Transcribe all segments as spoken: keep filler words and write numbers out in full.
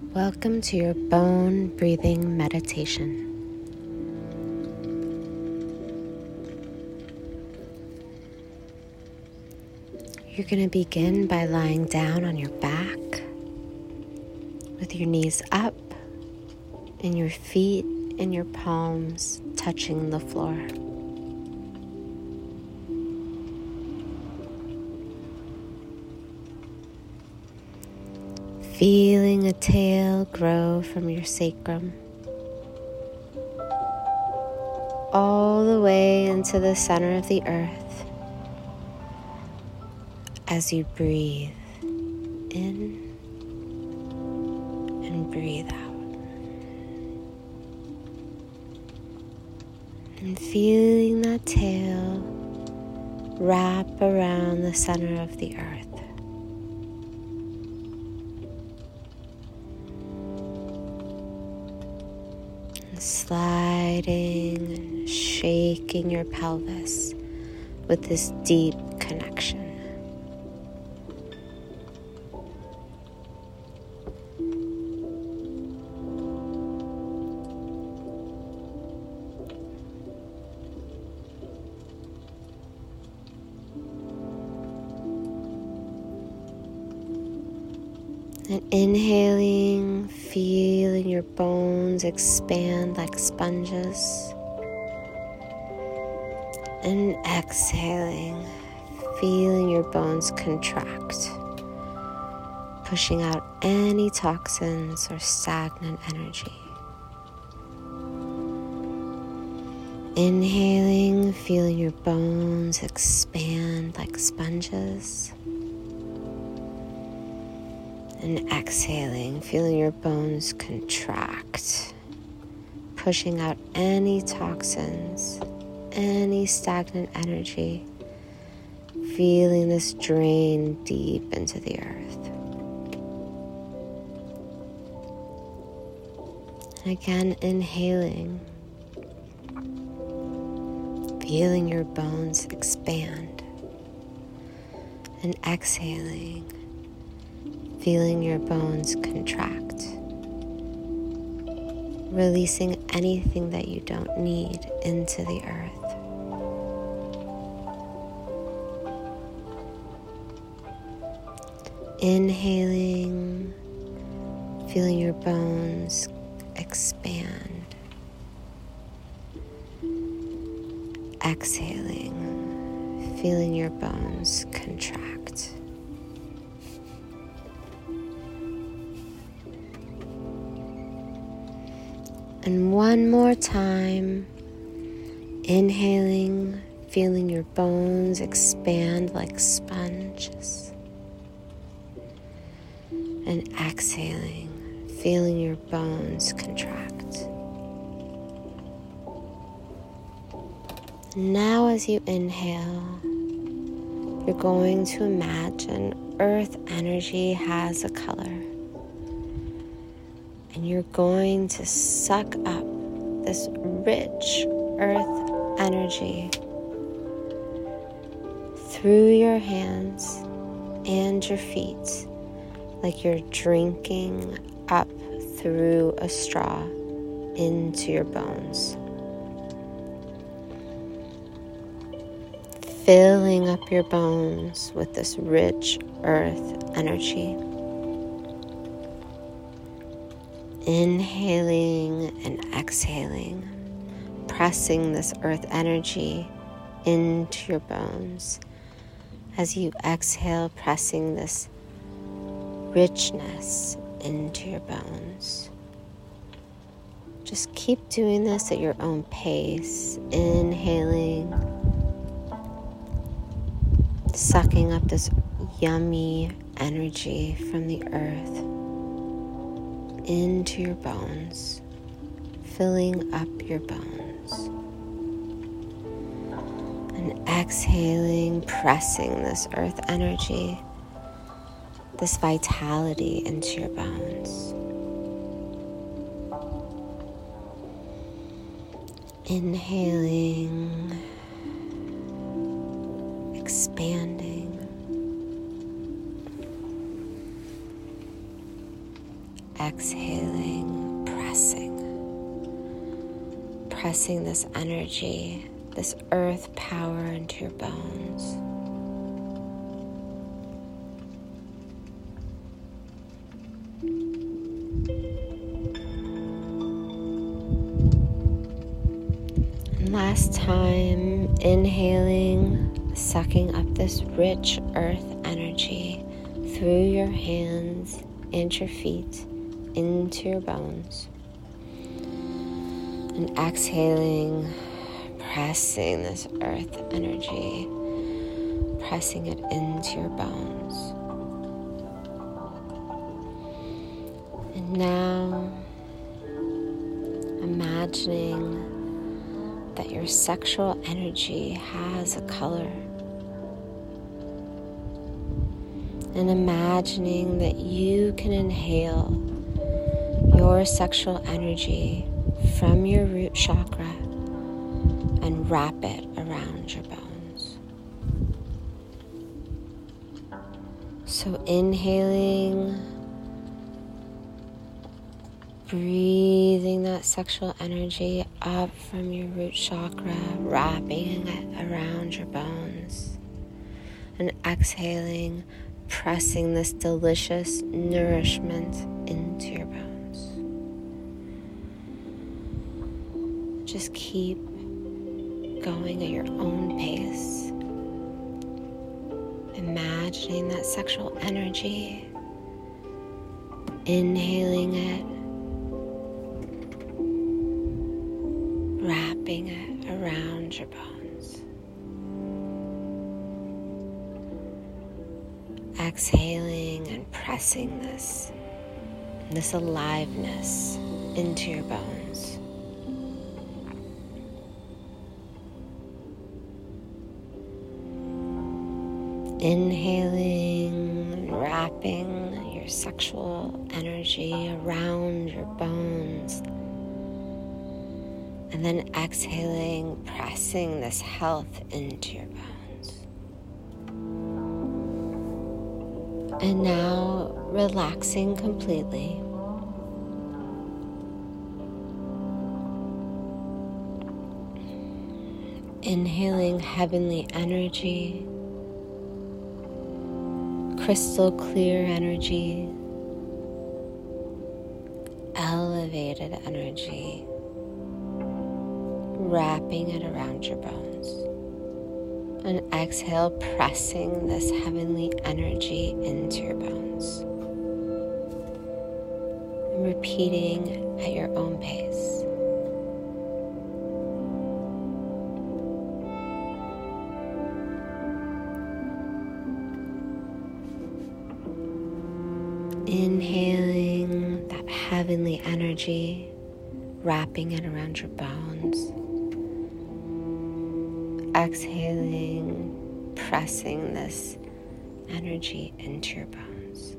Welcome to your bone breathing meditation. You're going to begin by lying down on your back with your knees up and your feet and your palms touching the floor. Feeling a tail grow from your sacrum all the way into the center of the earth as you breathe in and breathe out. And feeling that tail wrap around the center of the earth. Sliding and shaking your pelvis with this deep connection. And inhaling, feeling your bones expand like sponges. And exhaling, feeling your bones contract, pushing out any toxins or stagnant energy. Inhaling, feeling your bones expand like sponges. And exhaling, feeling your bones contract, pushing out any toxins, any stagnant energy, feeling this drain deep into the earth. And again, inhaling, feeling your bones expand, and exhaling, feeling your bones contract, releasing anything that you don't need into the earth. Inhaling, feeling your bones expand. Exhaling, feeling your bones contract. And one more time, inhaling, feeling your bones expand like sponges. And exhaling, feeling your bones contract. Now as you inhale, you're going to imagine earth energy has a color. And you're going to suck up this rich earth energy through your hands and your feet, like you're drinking up through a straw into your bones. Filling up your bones with this rich earth energy. Inhaling and exhaling, pressing this earth energy into your bones. As you exhale, pressing this richness into your bones. Just keep doing this at your own pace. Inhaling, sucking up this yummy energy from the earth into your bones, filling up your bones. And exhaling, pressing this earth energy, this vitality into your bones. Inhaling, expanding, exhaling, pressing. Pressing this energy, this earth power into your bones. And last time, inhaling, sucking up this rich earth energy through your hands and your feet into your bones. And exhaling, pressing this earth energy, pressing it into your bones. And now, imagining that your sexual energy has a color. And imagining that you can inhale your sexual energy from your root chakra and wrap it around your bones. So inhaling, breathing that sexual energy up from your root chakra, wrapping it around your bones. And exhaling, pressing this delicious nourishment into your bones. Just keep going at your own pace. Imagining that sexual energy, inhaling it, wrapping it around your bones. Exhaling and pressing this, this aliveness into your bones. Inhaling, wrapping your sexual energy around your bones. And then exhaling, pressing this health into your bones. And now relaxing completely. Inhaling heavenly energy, crystal clear energy, elevated energy, wrapping it around your bones. And exhale, pressing this heavenly energy into your bones. And repeating at your own pace. Inhaling that heavenly energy, wrapping it around your bones. Exhaling, pressing this energy into your bones.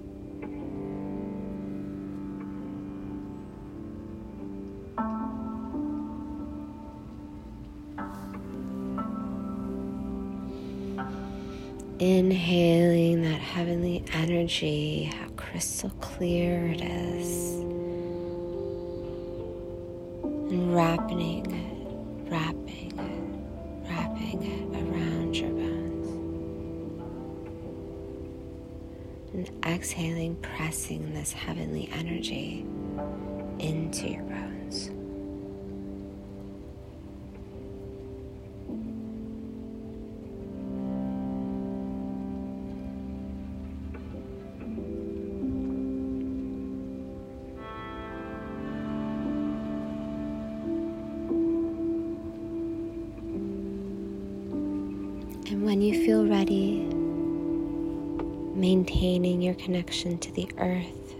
Inhaling that heavenly energy, how crystal clear it is. And wrapping it, wrapping it, wrapping it around your bones. And exhaling, pressing this heavenly energy into your bones. And when you feel ready, maintaining your connection to the earth,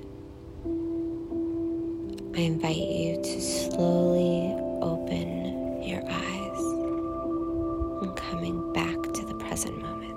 I invite you to slowly open your eyes and coming back to the present moment.